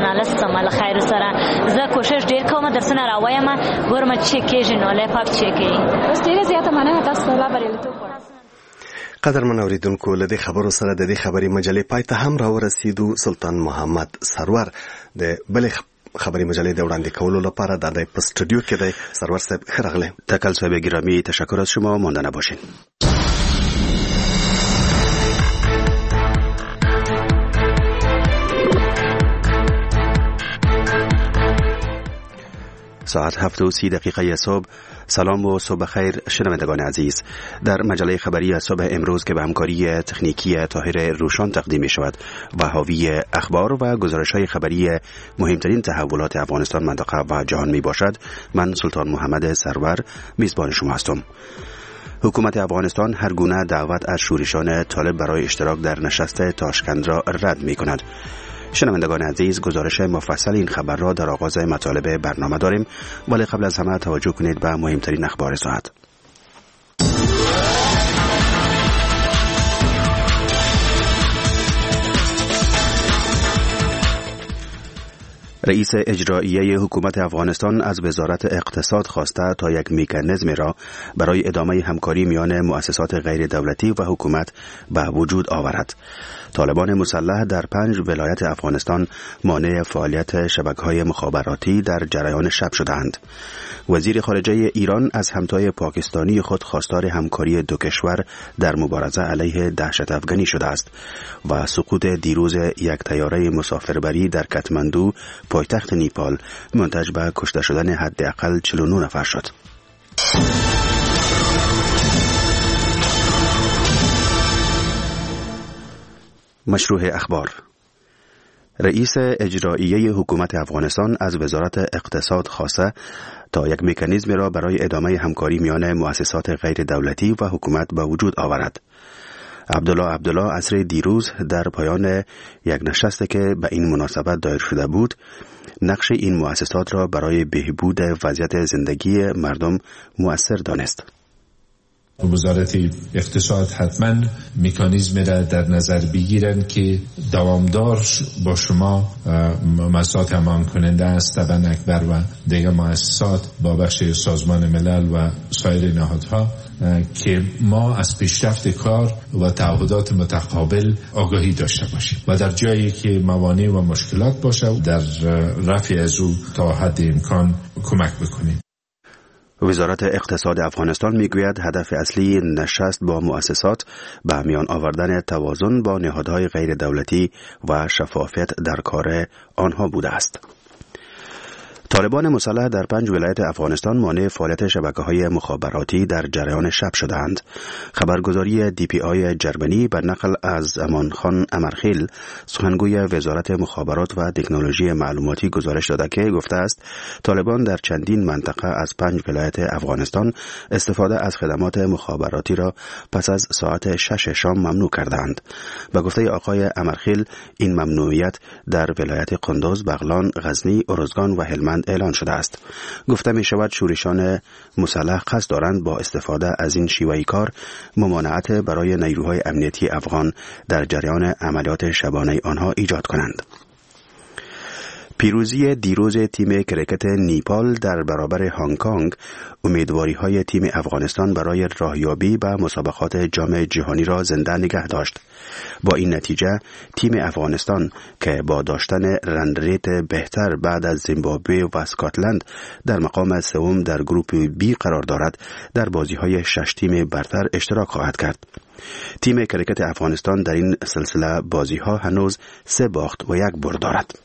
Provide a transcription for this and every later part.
ژورنالیست سم خیر سره زه کوشش ډیر کوم درسونه راوایم ګورم چې کېږي نو له پاک چې کوي بس ډیره زیاته مننه تاسو ته بریالیتوب قدرمن اوریدونکو له دې خبرو سره د دې خبري مجلې پای ته هم راورسېدو. سلطان محمد سرور د بلې خبري مجلې د وړاندې کولو لپاره د په استودیو کې دی. سرور صاحب ښه راغلی. تکل صاحب گرامی تشکر از شما، ماندنه باشین. ساعت 7:30 صبح. سلام و صبح خیر شنوندگان عزیز. در مجله خبری صبح امروز که به همکاری تکنیکی طاهر روشان تقدیم می شود و حاوی اخبار و گزارش‌های خبری مهمترین تحولات افغانستان، منطقه و جهان می باشد، من سلطان محمد سرور میزبان شما هستم. حکومت افغانستان هر گونه دعوت از شورشان طالب برای اشتراک در نشست تاشکند را رد می کند. شنوندگان عزیز، گزارش مفصل این خبر را در آغاز مطالب برنامه داریم، ولی قبل از همه توجه کنید به مهمترین اخبار ساعت. رئیس اجراییه حکومت افغانستان از وزارت اقتصاد خواسته تا یک مکانیزم را برای ادامه همکاری میان مؤسسات غیر دولتی و حکومت به وجود آورد. طالبان مسلح در 5 ولایت افغانستان مانع فعالیت شبکه‌های مخابراتی در جریان شب شدند. وزیر خارجه ایران از همتای پاکستانی خود خواستار همکاری دو کشور در مبارزه علیه دهشت افغانی شده است و سقوط دیروز یک طیاره مسافربری در کاتماندو پایتخت نیپال منتج به کشته شدن حداقل 49 نفر شد. مشروع اخبار. رئیس اجراییه حکومت افغانستان از وزارت اقتصاد خواسته تا یک مکانیزم را برای ادامه همکاری میان مؤسسات غیر دولتی و حکومت به وجود آورد. عبدالله عصر دیروز در پایان یک نشستی که به این مناسبت دایر شده بود، نقش این مؤسسات را برای بهبود وضعیت زندگی مردم مؤثر دانست. وزارت اقتصاد حتما مکانیزم را در نظر بگیرند که دوامدار با شما مؤسسات امان کننده است، طبعا اکبر و دیگر مؤسسات با بخش سازمان ملل و سایر نهادها، که ما از پیشرفت کار و تعهدات متقابل آگاهی داشته باشیم و در جایی که موانع و مشکلات باشه در رفع از او تا حد امکان کمک بکنیم. وزارت اقتصاد افغانستان میگوید هدف اصلی نشست با مؤسسات به میان آوردن توازن با نهادهای غیر دولتی و شفافیت در کار آنها بوده است. طالبان مسلح در 5 ولایت افغانستان مانع فعالیت شبکه‌های مخابراتی در جریان شب شدند. خبرگزاری DPI جرمنی بر نقل از امانخان امرخیل، سخنگوی وزارت مخابرات و تکنولوژی معلوماتی، گزارش داده که گفته است طالبان در چندین منطقه از 5 ولایت افغانستان استفاده از خدمات مخابراتی را پس از ساعت 6 شام ممنوع کردند. به گفته آقای امرخیل، این ممنوعیت در ولایت قندوز، بغلان، غزنی، ارزگان و هلمند اعلان شده است. گفته می شود شورشان مسلح قصد دارند با استفاده از این شیوه کار ممانعت برای نیروهای امنیتی افغان در جریان عملیات شبانه آنها ایجاد کنند. پیروزی دیروز تیم کرکت نیپال در برابر هنگ کنگ امیدواری‌های تیم افغانستان برای راهیابی به مسابقات جام جهانی را زنده نگه داشت. با این نتیجه تیم افغانستان که با داشتن رنریت بهتر بعد از زیمبابوه و اسکاتلند در مقام سوم در گروپ بی قرار دارد، در بازی‌های 6 تیم برتر اشتراک خواهد کرد. تیم کرکت افغانستان در این سلسله بازی‌ها هنوز 3 باخت و 1 برد دارد.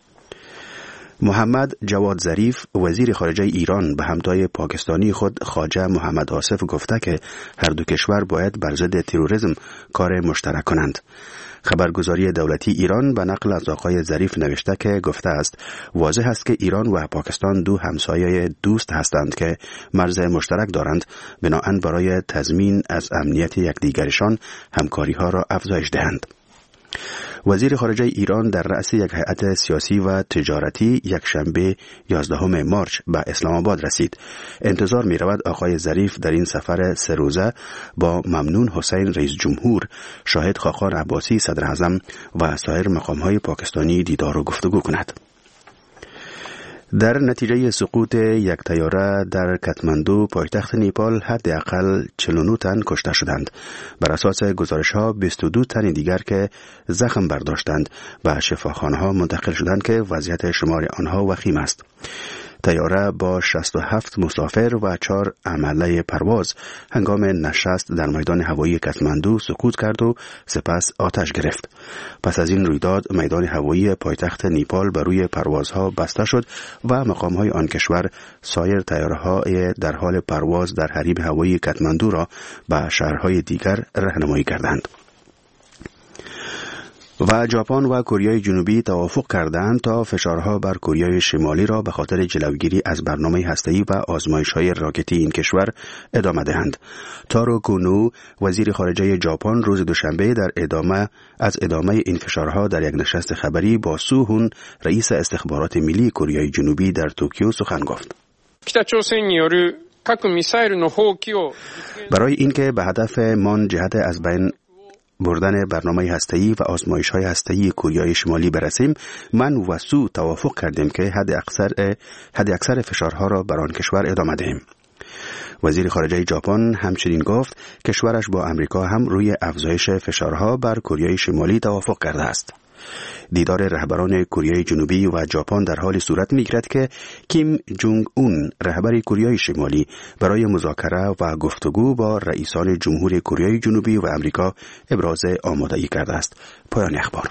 محمد جواد ظریف وزیر خارجه ایران به همتای پاکستانی خود خواجه محمد آصف گفته که هر دو کشور باید بر ضد تروریسم کار مشترک کنند. خبرگزاری دولتی ایران به نقل از آقای ظریف نوشته که گفته است واضح است که ایران و پاکستان دو همسایه دوست هستند که مرز مشترک دارند، بنابراین برای تضمین از امنیت یکدیگرشان همکاری ها را افزایش دهند. وزیر خارجه ایران در رأس یک هیئت سیاسی و تجارتی یک شنبه 11 مارچ به اسلام آباد رسید. انتظار می رود آقای ظریف در این سفر 3 روزه با ممنون حسین رئیس جمهور، شاهد خاقان عباسی صدر اعظم و سایر مقام‌های پاکستانی دیدار و گفتگو کند. در نتیجه سقوط یک طیاره در کاتماندو پایتخت نیپال حداقل 49 تن کشته شدند. بر اساس گزارش‌ها 22 تن دیگر که زخم برداشتند به شفاخانه‌ها منتقل شدند که وضعیت شمار آنها وخیم است. طیاره با 67 مسافر و 4 عمله پرواز هنگام نشست در میدان هوایی کاتماندو سقوط کرد و سپس آتش گرفت. پس از این رویداد میدان هوایی پایتخت نیپال بر روی پروازها بسته شد و مقام‌های آن کشور سایر طیاره‌های در حال پرواز در حریم هوایی کاتماندو را به شهرهای دیگر راهنمایی کردند. و ژاپن و کره جنوبی توافق کردند تا فشارها بر کره شمالی را به خاطر جلوگیری از برنامه هسته‌ای و آزمایش‌های راکتی این کشور ادامه دهند. تارو کونو وزیر خارجه ژاپن روز دوشنبه در ادامه این فشارها در یک نشست خبری با سو هون رئیس استخبارات ملی کره جنوبی در توکیو سخن گفت. برای اینکه به هدف من جهت از بین بردن برنامه هسته‌ای و آزمایش‌های هسته‌ای کره شمالی برسیم، من و سو توافق کردیم که حد اکثر فشارها را بر آن کشور ادامه دهیم. وزیر خارجه ژاپن همچنین گفت کشورش با امریکا هم روی افزایش فشارها بر کره شمالی توافق کرده است. دیدار رهبران کره جنوبی و ژاپن در حال صورت می‌گیرد که کیم جونگ اون رهبر کره شمالی برای مذاکره و گفتگو با رئیسان جمهور کره جنوبی و امریکا ابراز آمادگی کرده است. پایان اخبار.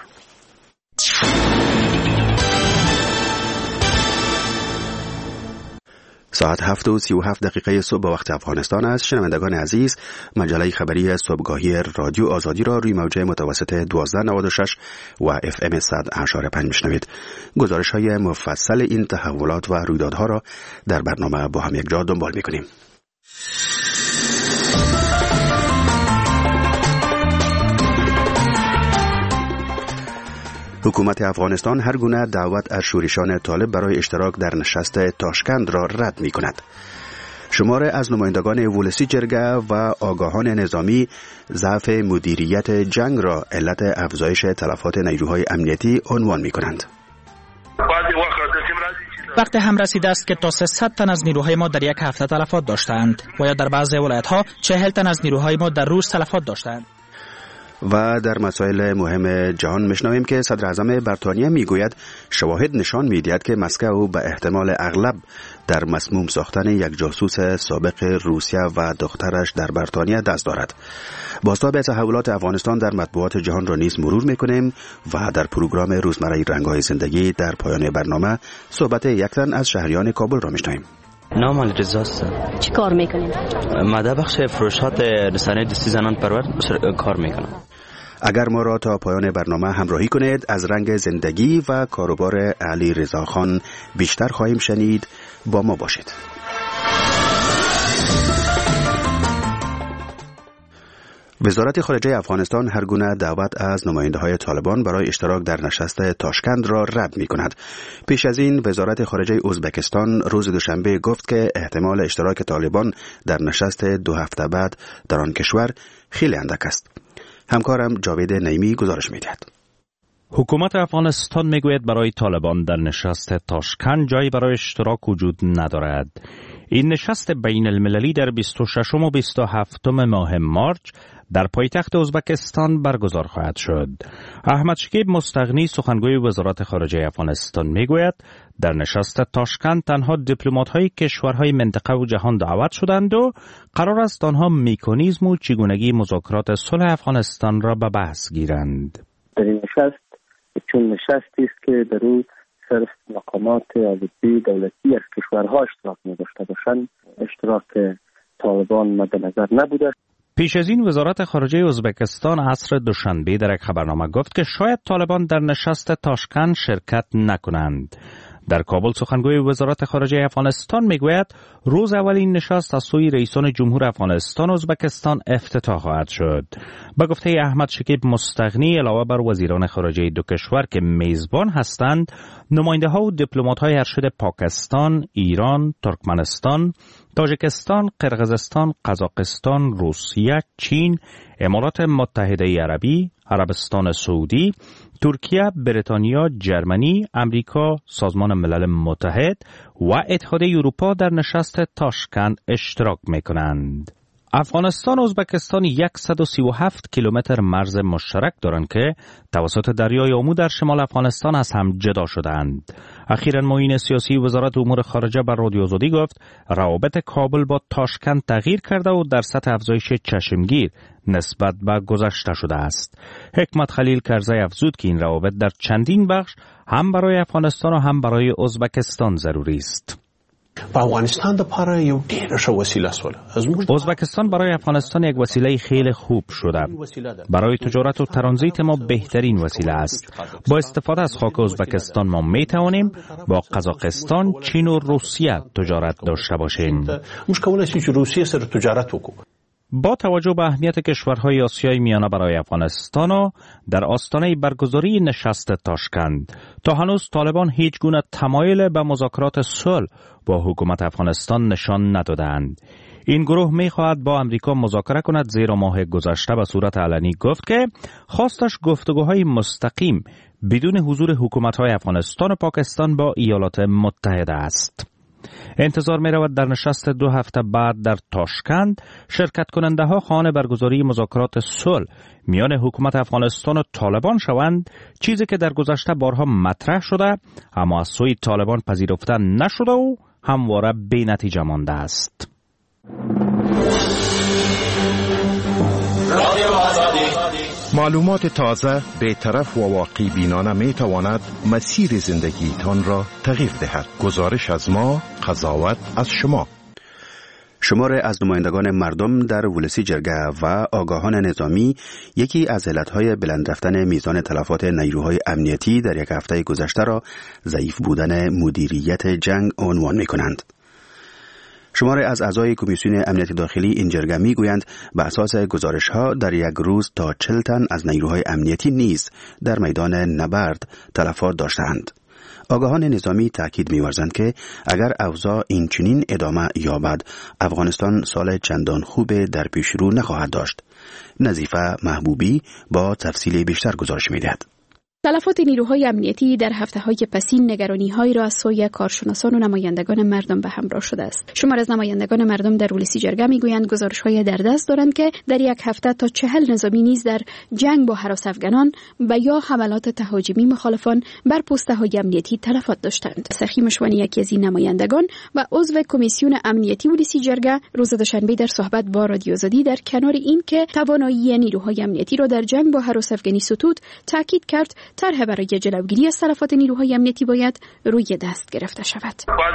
ساعت 7:37 صبح به وقت افغانستان است. شنوندگان عزیز، مجله خبری صبحگاهی رادیو آزادی را روی موج متوسط 1296 و FM 100.5 میشنوید. گزارش‌های مفصل این تحولات و رویدادها را در برنامه با هم یک جا دنبال می‌کنیم. حکومت افغانستان هر گونه دعوت از شورشان طالب برای اشتراک در نشست تاشکند را رد می کند. شماره از نمایندگان ولسی جرگه و آگاهان نظامی ضعف مدیریت جنگ را علت افزایش تلفات نیروهای امنیتی عنوان می کنند. وقت هم رسیده است که تا 300 تن از نیروهای ما در یک هفته تلفات داشتند و یا در بعضی ولایت‌ها 40 تن از نیروهای ما در روز تلفات داشتند. و در مسائل مهم جهان میشنویم که صدر اعظم بریتانیا میگوید شواهد نشان میدهد که مسکو به احتمال اغلب در مسموم ساختن یک جاسوس سابق روسیه و دخترش در بریتانیا دست دارد. بازتاب تحولات افغانستان در مطبوعات جهان را نیز مرور میکنیم و در پروگرام روزمره رنگ‌های زندگی در پایان برنامه صحبت یک تن از شهریان کابل را میشنویم. نام رضاست. چی کار میکنیم؟ ماده بخش فروشات رسانه دستی زنان پرور کار میکنم. اگر ما را تا پایان برنامه همراهی کنید از رنگ زندگی و کاروبار علی رضا خان بیشتر خواهیم شنید. با ما باشید. وزارت خارجه افغانستان هر گونه دعوت از نماینده‌های طالبان برای اشتراک در نشست تاشکند را رد می‌کند. پیش از این وزارت خارجه ازبکستان روز دوشنبه گفت که احتمال اشتراک طالبان در نشست 2 هفته بعد در آن کشور خیلی اندک است. همکارم جاوید نعیمی گزارش می‌دهد. حکومت افغانستان میگوید برای طالبان در نشست تاشکند جایی برای اشتراک وجود ندارد. این نشست بین المللی در 26 و 27 ماه مارچ در پایتخت ازبکستان برگزار خواهد شد. احمد شکیب مستغنی سخنگوی وزارت خارجه افغانستان میگوید در نشست تاشکند تنها دیپلمات‌های کشورهای منطقه و جهان دعوت شدند و قرار است آنها مکانیزم و چگونگی مذاکرات صلح افغانستان را به بحث گیرند. در این نشست چون نشستی است که در او صرف مقامات عالی دولتی از کشورها اشتراک نداشته باشند، اشتراک طالبان مد نظر نبوده. پیش از این وزارت خارجه ازبکستان عصر دوشنبه در یک خبرنامه گفت که شاید طالبان در نشست تاشکند شرکت نکنند. در کابل سخنگوی وزارت خارجه افغانستان میگوید روز اول این نشست از سوی رئیسان جمهور افغانستان و ازبکستان افتتاح خواهد شد. به گفته احمد شکیب مستغنی علاوه بر وزیران خارجه دو کشور که میزبان هستند، نماینده ها و دیپلمات های ارشد پاکستان، ایران، ترکمنستان، تاجیکستان، قرقیزستان، قزاقستان، روسیه، چین، امارات متحده عربی، عربستان سعودی، ترکیه، بریتانیا، جرمنی، امریکا، سازمان ملل متحد و اتحادیه اروپا در نشست تاشکند اشتراک می‌کنند. افغانستان و ازبکستان 137 کیلومتر مرز مشترک دارند که توسط دریای آمو در شمال افغانستان از هم جدا شدند. اخیراً معین سیاسی وزارت امور خارجه بر رادیو آزادی گفت روابط کابل با تاشکند تغییر کرده و در سطح افزایش چشمگیر نسبت به گذشته شده است. حکمت خلیل کرزی افزود که این روابط در چندین بخش هم برای افغانستان و هم برای ازبکستان ضروری است. افغانستان لپاره یو ډیره ښه وسیله شوله. ازبکستان برای افغانستان یک وسیله خیلی خوب شده. برای تجارت و ترانزیت ما بهترین وسیله است. با استفاده از خاک ازبکستان ما می توانیم با قزاقستان، چین و روسیه تجارت داشته باشیم. موږ کولای شو چې روسیه سره تجارت وکړو. با توجه به اهمیت کشورهای آسیای میانه برای افغانستان و در آستانه برگزاری نشست تاشکند، تا هنوز طالبان هیچ گونه تمایل به مذاکرات صلح با حکومت افغانستان نشان ندادند. این گروه می‌خواهد با امریکا مذاکره کند، زیرا ماه گذشته به صورت علنی گفت که خواستش گفتگوهای مستقیم بدون حضور حکومت‌های افغانستان و پاکستان با ایالات متحده است. انتظار می رود در نشست 2 هفته بعد در تاشکند شرکت کننده ها خواهان برگزاری مذاکرات صلح میان حکومت افغانستان و طالبان شوند، چیزی که در گذشته بارها مطرح شده اما از سوی طالبان پذیرفته نشده و همواره بی نتیجه مانده است. معلومات تازه، بی‌طرف و واقعی بینانه می تواند مسیر زندگی تان را تغییر دهد. گزارش از ما، قضاوت از شما. شمار از نمایندگان مردم در ولسی جرگه و آگاهان نظامی یکی از علتهای بلند رفتن میزان تلفات نیروهای امنیتی در یک هفته گذشته را ضعیف بودن مدیریت جنگ عنوان می کنند. شمار از اعضای کمیسیون امنیت داخلی این جرگه می گویند به اساس گزارش ها در یک روز تا 40 تن از نیروهای امنیتی نیز در میدان نبرد تلفات داشتند. آگاهان نظامی تاکید می‌ورزند که اگر اوضاع این چنین ادامه یابد، افغانستان سال چندان خوب در پیش رو نخواهد داشت. نظیفه محبوبی با تفصیل بیشتر گزارش می‌دهد. تلفات نیروهای امنیتی در هفته‌های پسین نگرانی‌هایی را از سوی کارشناسان و نمایندگان مردم به همراه شده است. شمار از نمایندگان مردم در ولسی جرگه می‌گویند گزارش‌های در دست دارند که در یک هفته تا 40 نظامی نیز در جنگ با هراس افغانان و یا حملات تهاجمی مخالفان بر پست‌های امنیتی تلفات داشتند. سخی مشوانی، یکی از این نمایندگان و عضو کمیسیون امنیتی ولسی جرگه، روز دوشنبه در صحبت با رادیو آزادی در کنار این که توانایی نیروهای امنیتی را در جنگ با هراس افغانی ستود، تاکید کرد طرح برای جلوگیری از تلفات نیروهای امنیتی باید روی دست گرفته شود.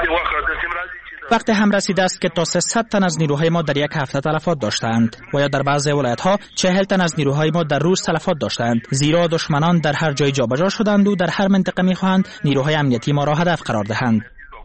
وقت هم رسیده است که تا 300 تن از نیروهای ما در یک هفته تلفات داشتند و یا در بعضی ولایت‌ها 40 تن از نیروهای ما در روز تلفات داشتند، زیرا دشمنان در هر جای جابجا شدند و در هر منطقه می‌خواهند نیروهای امنیتی ما را هدف قرار دهند.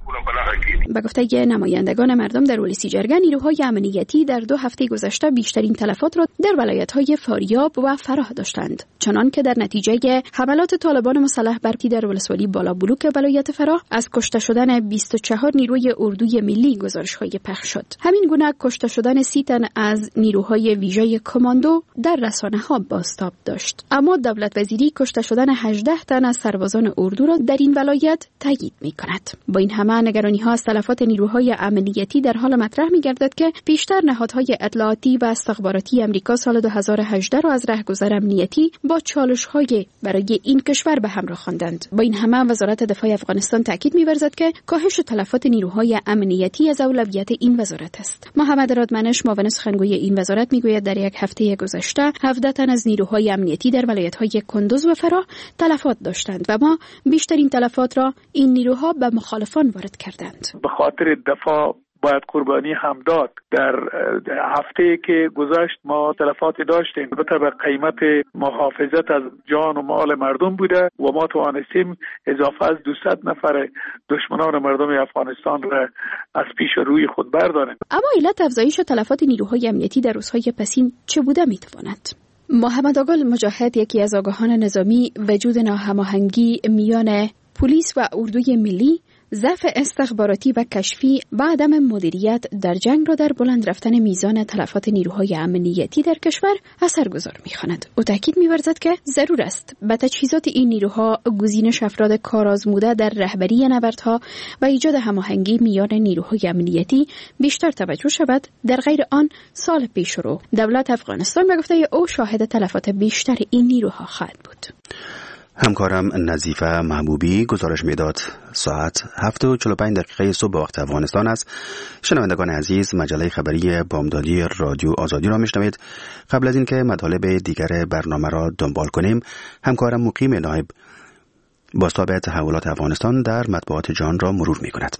به گفته نمایندگان مردم در ولسی جرگه، نیروهای امنیتی در 2 هفته گذشته بیشترین تلفات را در ولایت‌های فاریاب و فراه داشتند، چنان که در نتیجه حملات طالبان مسلح برتی در ولسوالی بالا بلوک ولایت فراه از کشته شدن 24 نیروی اردوی ملی گزارش‌های پخش شد. همین گونه کشته شدن 30 تن از نیروهای ویژه کماندو در رسانه‌ها بازتاب داشت. اما دولت وزیری کشته شدن 18 تن از سربازان اردو را در این ولایت تایید می‌کند. با این همه نگرانی‌ها از تلفات نیروهای امنیتی در حال مطرح می‌گردد که پیشتر نهادهای اطلاعاتی و استخباراتی آمریکا سال 2018 را از رهگذر امنیتی با چالش‌های برای این کشور به همراه خواندند. با این همه وزارت دفاع افغانستان تاکید می‌ورزد که کاهش تلفات نیروهای امنیتی از اولویت این وزارت است. محمد رادمنش، معاون سخنگوی این وزارت، می‌گوید در یک هفته گذشته 17 تن از نیروهای امنیتی در ولایت‌های کندوز و فراه تلفات داشتند و ما بیشترین تلفات را این نیروها به مخالفان وارد کردند. به خاطر دفاع باید قربانی هم داد. در هفته که گذشت ما تلفاتی داشتیم، البته به قیمت محافظت از جان و مال مردم بوده و ما توانستیم اضافه از 200 نفر دشمنان مردم افغانستان را از پیش روی خود برداریم. اما علت افزایش تلفات نیروهای امنیتی در روزهای پسین چه بوده میتواند؟ محمد آقل مجاهد، یکی از آگاهان نظامی، وجود ناهماهنگی میان پلیس و اردوی ملی ضعف استخباراتی و کشفی و عدم مدیریت در جنگ را در بلند رفتن میزان تلفات نیروهای امنیتی در کشور اثرگذار می‌خواند. او تاکید می‌ورزد که ضرور است به تجهیزات این نیروها، گزینش افراد کارآزموده در رهبری نبردها و ایجاد هماهنگی میان نیروهای امنیتی بیشتر توجه شود. در غیر آن سال پیش رو دولت افغانستان به گفته او شاهد تلفات بیشتر این نیروها خواهد بود. همکارم نظیفه محبوبی گزارش میداد. ساعت 7:45 صبح وقت افغانستان است. شنوندگان عزیز، مجله خبری بامدادی رادیو آزادی را میشنوید. قبل از اینکه مطالب دیگر برنامه را دنبال کنیم، همکارم مقیم نایب بازتاب تحولات افغانستان در مطبوعات جهان را مرور میکند.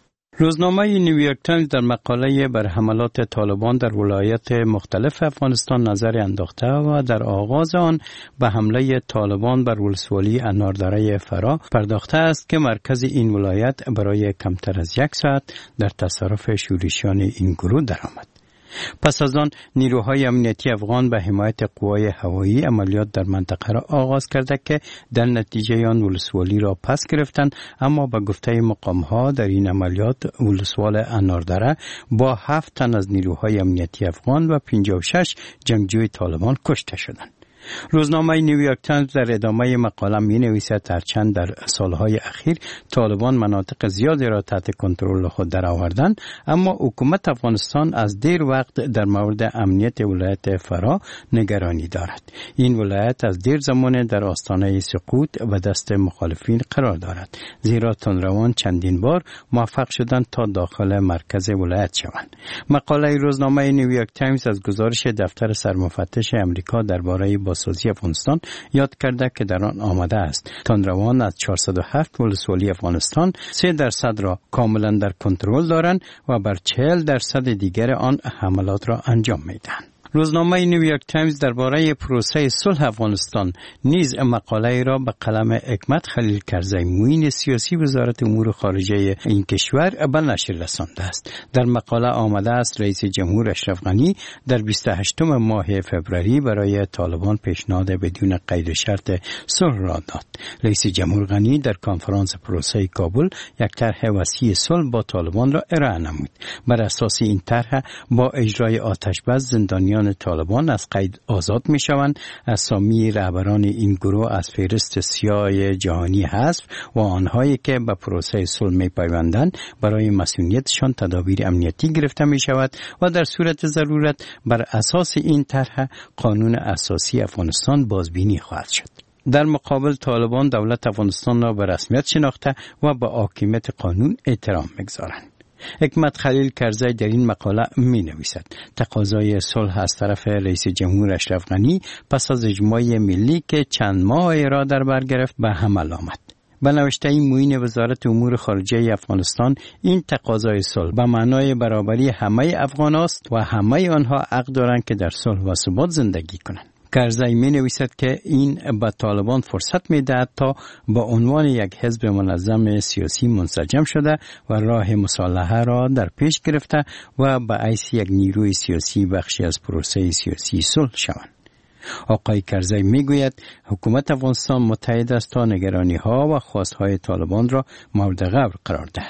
روزنامه نیویورک تایمز در مقاله بر حملات طالبان در ولایات مختلف افغانستان نظر انداخته و در آغاز آن به حمله طالبان بر ولسوالی اناردره فرا پرداخته است که مرکز این ولایت برای کمتر از 1 ساعت در تصرف شورشیان این گروه درآمد. پس از آن نیروهای امنیتی افغان به حمایت قوای هوایی عملیات در منطقه را آغاز کرده که در نتیجه آن ولسوالی را پس گرفتند، اما به گفته مقام‌ها در این عملیات ولسوال اناردره با 7 تن از نیروهای امنیتی افغان و 56 جنگجوی طالبان کشته شدند. روزنامه نیویورک تایمز در ادامه مقاله می نویسد هرچند در سالهای اخیر طالبان مناطق زیادی را تحت کنترل خود درآوردند، اما حکومت افغانستان از دیر وقت در مورد امنیت ولایت فرا نگرانی دارد. این ولایت از دیر زمان در آستانه سقوط و دست مخالفین قرار دارد، زیرا تندروان چندین بار موفق شدند تا داخل مرکز ولایت شوند. مقاله روزنامه نیویورک تایمز از گزارش دفتر سرمفتش امریکا درباره بازسازی افغانستان یاد کرده که در آن آمده است تندروان از 407 ولسوالی افغانستان 3% را کاملا در کنترل دارند و بر 40% دیگر آن حملات را انجام میدهند. روزنامه نیویورک تایمز درباره پروسه صلح افغانستان نیز مقاله را به قلم حکمت خلیل کرزی، معین سیاسی وزارت امور خارجه این کشور، به نشر رسانده است. در مقاله آمده است رئیس جمهور اشرف غنی در 28 ماه فوریه برای طالبان پیشنهاد بدون قید شرط صلح را داد. رئیس جمهور غنی در کنفرانس پروسه کابل یک طرح وسیع صلح با طالبان را ارائه نمود. بر اساس این طرح با اجرای آتش بس زندانیان طالبان از قید آزاد می شوند، اسامی رهبران این گروه از فهرست سیاه جهانی حذف و آنهایی که به پروسه صلح می پیوندند برای مسئولیتشان تدابیر امنیتی گرفته می شود و در صورت ضرورت بر اساس این طرح قانون اساسی افغانستان بازبینی خواهد شد. در مقابل طالبان دولت افغانستان را به رسمیت شناخته و به حاکمیت قانون احترام می‌گذارند. حکمت خلیل کرزی در این مقاله می نویسد تقاضای صلح از طرف رئیس جمهور اشرف غنی پس از اجماع ملی که چند ماه را در بر گرفت به عمل آمد. به نوشته این معین وزارت امور خارجه افغانستان، این تقاضای صلح به معنای برابری همه افغان است و همه آنها حق دارند که در صلح و ثبات زندگی کنند. کرزی می نویسد که این به طالبان فرصت می دهد تا با عنوان یک حزب منظم سیاسی منسجم شده و راه مصالحه را در پیش گرفته و به حیث یک نیروی سیاسی بخشی از پروسه سیاسی صلح شوند. آقای کرزی می گوید حکومت افغانستان متحد است تا نگرانی ها و خواست های طالبان را مورد غور قرار دهد.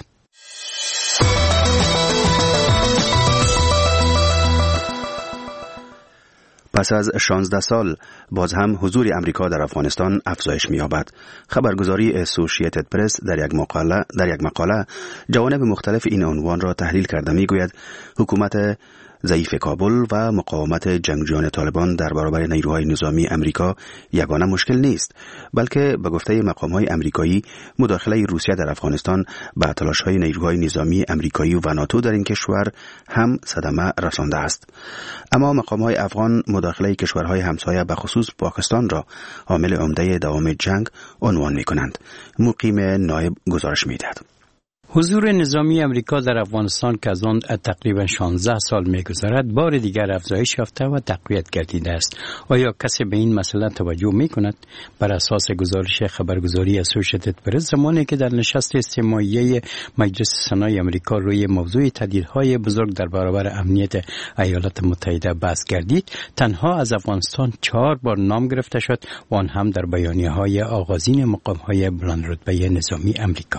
پس از 16 سال باز هم حضور امریکا در افغانستان افزایش می‌یابد. خبرگزاری اسوسییتد پرس در یک مقاله جوانب مختلف این عنوان را تحلیل کرده می‌گوید حکومت ضعیف کابل و مقاومت جنگجویان طالبان در برابر نیروهای نظامی امریکا یگانه مشکل نیست، بلکه به گفته مقام‌های امریکایی مداخله روسیه در افغانستان به تلاش‌های نیروهای نظامی امریکایی و ناتو در این کشور هم صدمه رسانده است. اما مقام‌های افغان مداخله کشورهای همسایه به خصوص پاکستان را عامل عمده دوام جنگ عنوان می‌کنند. مقیم نایب گزارش می‌دهد. حضور نظامی امریکا در افغانستان که از آن تقریبا 16 سال می‌گذرد بار دیگر افزایش یافته و تقویت گردیده است. آیا کسی به این مسئله توجه می‌کند؟ بر اساس گزارش خبرگزاری اسوسییتد پرس، زمانی که در نشست استماعیه مجلس سنای امریکا روی موضوع تهدیدهای بزرگ در برابر امنیت ایالات متحده بحث گردید، تنها از افغانستان 4 بار نام گرفته شد و آن هم در بیانیه‌های آغازین مقام‌های بلندرتبه نظامی امریکا.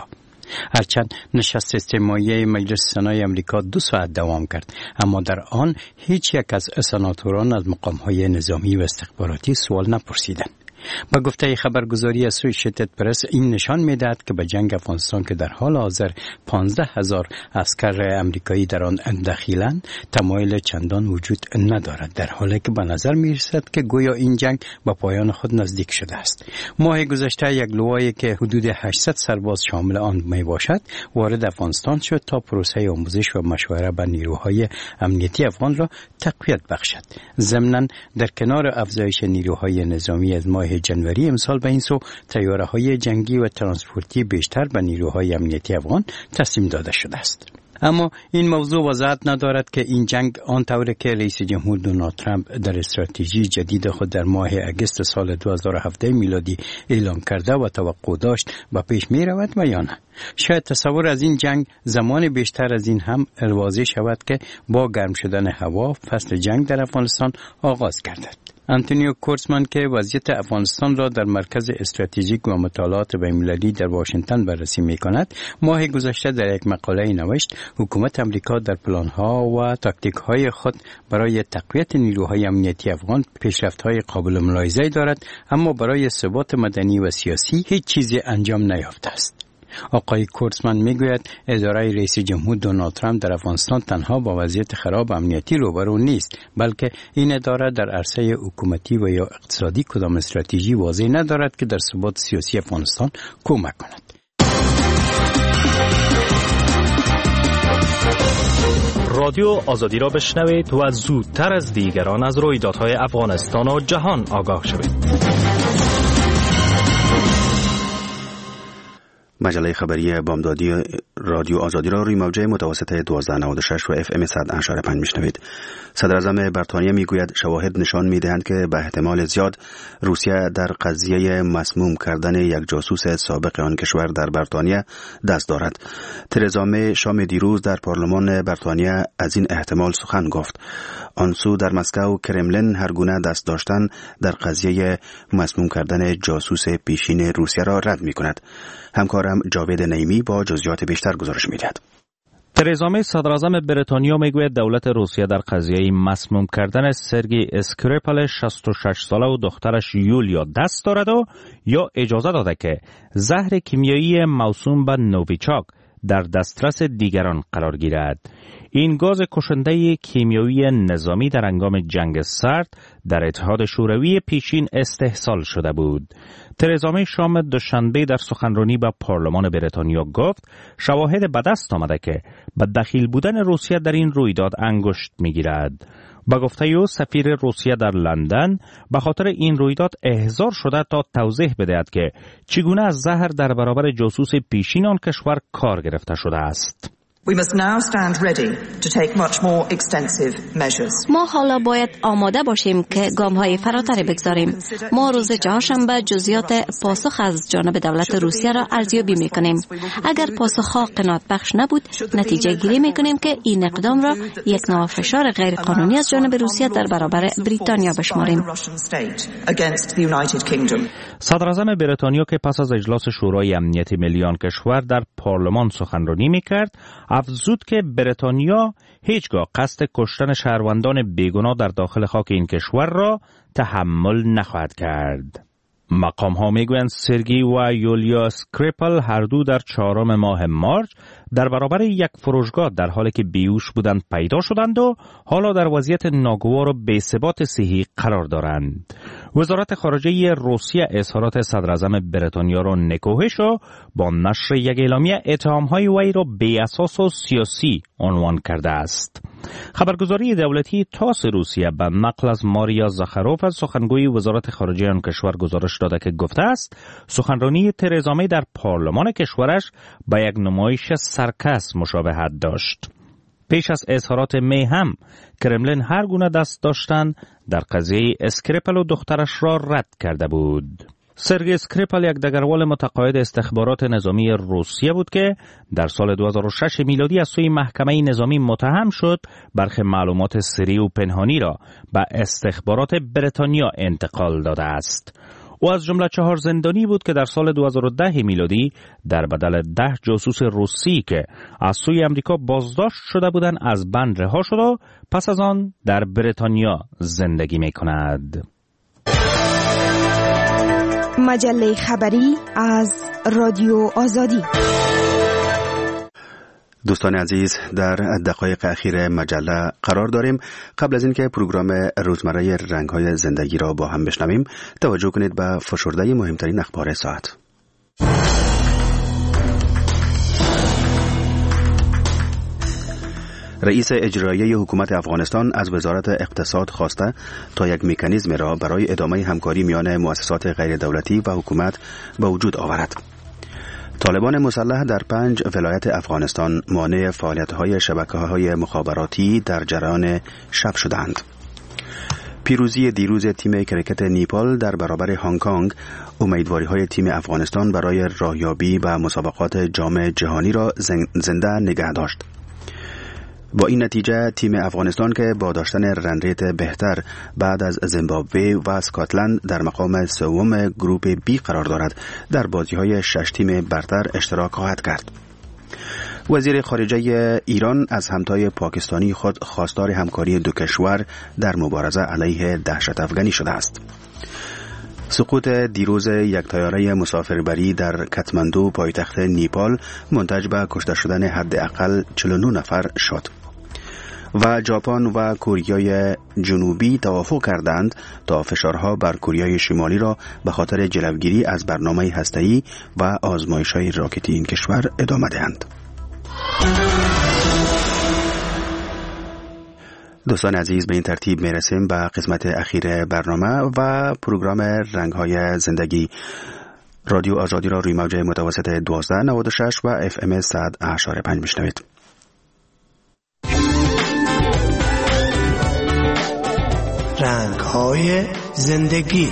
هرچند نشست استماعی مجلس سنای امریکا 2 ساعت دوام کرد، اما در آن هیچ یک از سناتوران از مقام‌های نظامی و استخباراتی سوال نپرسیدند. با گفته خبرگزاری اسوسییتد پرس این نشان می‌دهد که به جنگ افغانستان که در حال حاضر 15,000 عسکر امریکایی در آن دخیلند تمایل چندان وجود ندارد، در حالی که به نظر می‌رسد که گویا این جنگ به پایان خود نزدیک شده است. ماه گذشته یک لوایی که حدود 800 سرباز شامل آن میباشد وارد افغانستان شد تا پروسه آموزش و مشوره به نیروهای امنیتی افغان را تقویت بخشد. ضمناً در کنار افزایش نیروهای نظامی از ماه جنوری امسال به این سو طیاره‌های جنگی و ترانسپورتی بیشتر به نیروهای امنیتی افغان تسلیم داده شده است. اما این موضوع وضاحت ندارد که این جنگ آنطور که رئیس جمهور دونالد ترامپ در استراتژی جدید خود در ماه اگست سال 2017 میلادی اعلام کرده و توقع داشت به پیش می رود و یا نه. شاید تصور از این جنگ زمان بیشتر از این هم واضح شود که با گرم شدن هوا فصل جنگ در افغانستان آغاز گردد. آنتونیو کورتزمن که وضعیت افغانستان را در مرکز استراتژیک و مطالعات بین‌المللی در واشنگتن بررسی می‌کند، ماه گذشته در یک مقاله نوشت حکومت امریکا در پلان‌ها و تاکتیک‌های خود برای تقویت نیروهای امنیتی افغان پیشرفت‌های قابل ملاحظه‌ای دارد، اما برای ثبات مدنی و سیاسی هیچ چیزی انجام نیافته است. آقای کورتزمن میگوید اداره رئیس جمهور دونالد ترامپ در افغانستان تنها با وضعیت خراب امنیتی روبرو نیست، بلکه این اداره در عرصه حکومتی و یا اقتصادی کدام استراتژی واضح ندارد که در ثبات سیاسی افغانستان کمک کند. رادیو آزادی را بشنوید و زودتر از دیگران از رویدادهای افغانستان و جهان آگاه شوید. مجله خبری بامدادی رادیو آزادی را روی موجه متوسط 1296 و FM 100.5 میشنوید. صدر اعظم بریتانیا میگوید شواهد نشان میدهند که به احتمال زیاد روسیه در قضیه مسموم کردن یک جاسوس سابق آن کشور در بریتانیا دست دارد. ترزا می شام دیروز در پارلمان بریتانیا از این احتمال سخن گفت. آن سو در مسکو کرملین هر گونه دست داشتن در قضیه مسموم کردن جاسوس پیشین روسیه را رد میکند. همکارم جاوید نعیمی با جزئیات بیشتر گزارش می‌دهد. ترزا می صدر اعظم بریتانیا میگوید دولت روسیه در قضیه مسموم کردن سرگی اسکریپال 66 ساله و دخترش یولیا دست دارد و یا اجازه داده که زهر کیمیایی موسوم به نوویچاک در دسترس دیگران قرار گیرد. این گاز کشنده کیمیایی نظامی در هنگام جنگ سرد در اتحاد شوروی پیشین استحصال شده بود. ترزا می شام دوشنبه در سخنرانی به پارلمان بریتانیا گفت شواهد به دست آمده که به دخیل بودن روسیه در این رویداد انگشت میگیرد. با گفته او سفیر روسیه در لندن به خاطر این رویداد احضار شده تا توضیح بدهد که چگونه از زهر در برابر جاسوس پیشین آن کشور کار گرفته شده است. ما حالا باید آماده باشیم که گام‌های فراتری بگذاریم. ما روز چهارشنبه جزئیات پاسخ از جانب دولت روسیه را ارزیابی می‌کنیم. اگر پاسخ‌ها قناعت بخش نبود، نتیجه گیری می‌کنیم که این اقدام را یک نوع فشار غیرقانونی از جانب روسیه در برابر بریتانیا بشماریم. صدر اعظم بریتانیا که پس از اجلاس شورای امنیت ملی آن کشور در پارلمان سخنرانی می‌کرد، افزود که بریتانیا هیچگاه قصد کشتن شهروندان بیگناه در داخل خاک این کشور را تحمل نخواهد کرد. مقام ها میگویند سرگی و یولیا اسکریپال هر دو در 4 ماه مارچ در برابر یک فروشگاه در حالی که بیهوش بودند پیدا شدند و حالا در وضعیت ناگوار و بی‌ثبات صحی قرار دارند. وزارت خارجه روسیه اظهارات صدر اعظم بریتانیا را نکوهش و با نشر یک اعلامیه اتهام‌های وی را بی‌اساس و سیاسی عنوان کرده است. خبرگزاری دولتی تاس روسیه به نقل از ماریا زاخاروف از سخنگوی وزارت خارجه آن کشور گزارش داده که گفته است سخنرانی ترزا می در پارلمان کشورش با یک نمایش سرکس مشابهت داشت. پیش از اظهارات می هم کرملین هر گونه دست داشتن در قضیه اسکریپال و دخترش را رد کرده بود. سرگی اسکریپال یک دگروال متقاعد استخبارات نظامی روسیه بود که در سال 2006 میلادی از سوی محکمه نظامی متهم شد برخی معلومات سری و پنهانی را به استخبارات بریتانیا انتقال داده است. او از جمله 4 زندانی بود که در سال 2010 میلادی در بدل 10 جاسوس روسی که از سوی امریکا بازداشت شده بودند از بند رها شد و پس از آن در بریتانیا زندگی می‌کند. مجله خبری از رادیو آزادی. دوستان عزیز، در دقایق اخیر مجله قرار داریم. قبل از اینکه پروگرام روزمره رنگ‌های زندگی را با هم بشنویم، توجه کنید به فشرده مهمترین اخبار ساعت. رئیس اجرایی حکومت افغانستان از وزارت اقتصاد خواسته تا یک مکانیزم را برای ادامه همکاری میان مؤسسات غیر دولتی و حکومت به وجود آورد. طالبان مسلح در 5 ولایت افغانستان مانع فعالیت‌های شبکه‌های مخابراتی در جریان شب شدند. پیروزی دیروز تیم کریکت نیپال در برابر هنگ کنگ امیدواری‌های تیم افغانستان برای راهیابی به مسابقات جام جهانی را زنده نگه داشت. با این نتیجه تیم افغانستان که با داشتن رنریت بهتر بعد از زیمبابوه و اسکاتلند در مقام سوم گروپ بی قرار دارد، در بازی‌های 6 تیم برتر اشتراک خواهد کرد. وزیر خارجه ایران از همتای پاکستانی خود خواستار همکاری دو کشور در مبارزه علیه دهشت افغانی شده است. سقوط دیروز یک طیاره مسافربری در کاتماندو پایتخت نیپال منتج به کشته شدن حداقل 49 نفر شد. و ژاپن و کره جنوبی توافق کردند تا فشارها بر کره شمالی را به خاطر جلوگیری از برنامه هسته‌ای و آزمایش‌های راکتی این کشور ادامه دهند. دوستان عزیز، به این ترتیب میرسیم به قسمت اخیر برنامه و پروگرام رنگ‌های زندگی. رادیو آزادی را روی موج متوسط 1296 و FM 100.5 میشنوید. رنگ‌های زندگی.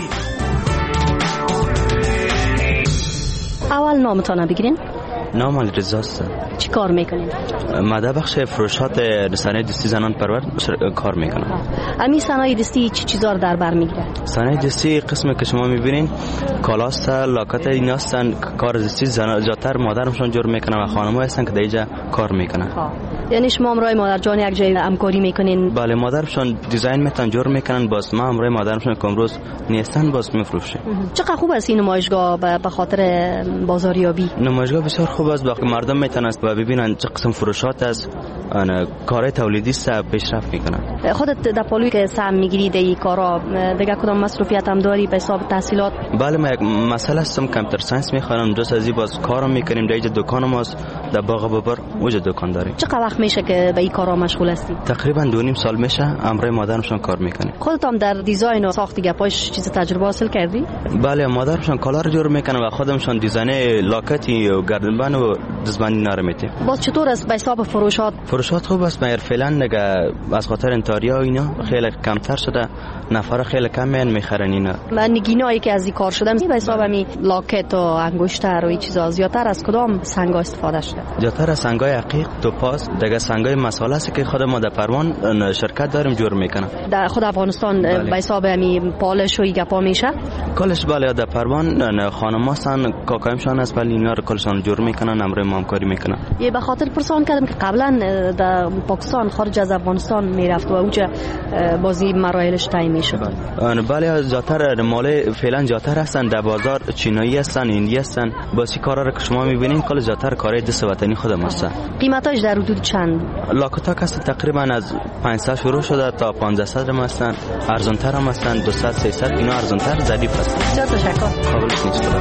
اول نامتان بگیرین. نام رضاست. چی کار میکنین؟ ما در بخش فروشات صنایع دستی زنان پرور کار میکنم. امی صنایع دستی چی چیزا رو در بر میگیره؟ صنایع دستی قسمی که شما میبینین کالاست، لاکت اینا هستن. کار دستی زیادتر مادرمشون جور میکنن و خانم‌ها هستن که در اینجا کار میکنن. یعنی شما امرای مادر جان یک جای همکاری میکنین؟ بله، مادرشون دیزاین میتن جور میکنن، باز ما امرای مادرشون که امروز نیستن باز میفروشیم. چقدر خوب است این نمایشگاه به خاطر بازاریابی؟ نمایشگاه بسیار خوب است، باقی مردم میتونن و ببینن چه قسم فروشات است، کارهای تولیدی است پیشرفت میکنن. خودت در پالوی که سهم میگیری در این کارا دیگه کدام مسئولیت هم داری به حساب تحصیلات؟ بله، ما یک مسئله هستم کامپیوتر ساینس میخوانم، جز از این باز کارم میکنیم. در اینجا دکان ماست در باغ ببر، اونجا دکان داریم. چقدر وقت میشه که به این کارا مشغول هستی؟ تقریبا 2.5 سال میشه امرای مادرمشون کار میکنیم. خودت هم در دیزاین و ساخت گپاش چیز تجربه حاصل کردی؟ بله، مادرمشون کالا رو جور میکنن و خودمشون دیزاین لاکتی و گردنبند و دستبندی نرمیته. باز چطور است به حساب فروشات خوب است، مگر فعلا نگه از خاطر انتاریا و اینا خیلی کمتر شده، نفر خیلی کم میخرن اینا. من نگینایی که از این کار شدم به حساب می لاکت و انگشتر و این چیزا زیادتر از کدام سنگا استفاده شده؟ زیادتر از سنگای عقیق، توپاز، دیگه سنگای مساله است که خود ما در پروان شرکت داریم جور میکنه. در خود افغانستان به حساب می پالش و گپا میشه؟ کلش بله، در پروان خانم‌هاستن کاکایمشان است، ولی اینا رو کلشان جور میکنن، امر ما همکاری میکنن. یه به خاطر پرسان کردم که قبلا در پاکستان خارج از افغانستان میرفت و اونجا بازی مراحلش طی میشد. بله، زیادتر مال فعلا زیادتر هستن در بازار، چینایی هستن، هندی هستن. باسی کارا رو که شما میبینین کل زیادتر کارهای دست وطنی خودم هستن. قیمتاش در حدود چند؟ لاکتا هست تقریبا از 500 شروع شده تا 1500 هم هستن، ارزان تر هم هستن، 200 300 اینا ارزان تر ظریف هستن. بسیار تشکر. قابلش نیست.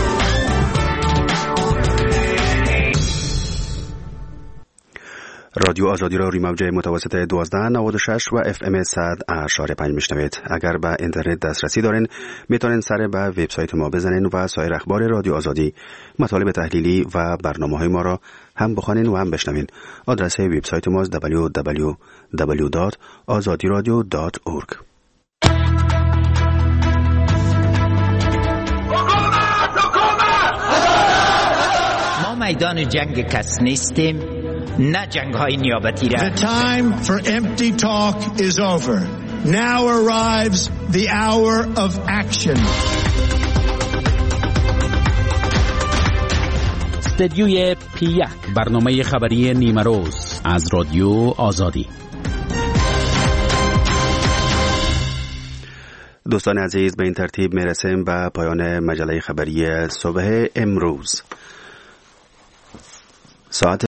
رادیو آزادی را روی موج متوسط 1296 و FM 100.5 میشنوید. اگر به اینترنت دسترسی دارین میتونین سر به وبسایت ما بزنین و سایر اخبار رادیو آزادی، مطالب تحلیلی و برنامه‌های ما را هم بخوانین و هم بشنوین. آدرس وبسایت ما www.azadiradio.org. ما میدان جنگ کس نیستیم، نه جنگ های نیابتی را. The time for empty talk is over. Now arrives the hour of action. استدیوی P1 برنامه خبری نیمه روز از رادیو آزادی. دوستان عزیز، به این ترتیب میرسیم به پایان مجله خبری صبح امروز. ساعت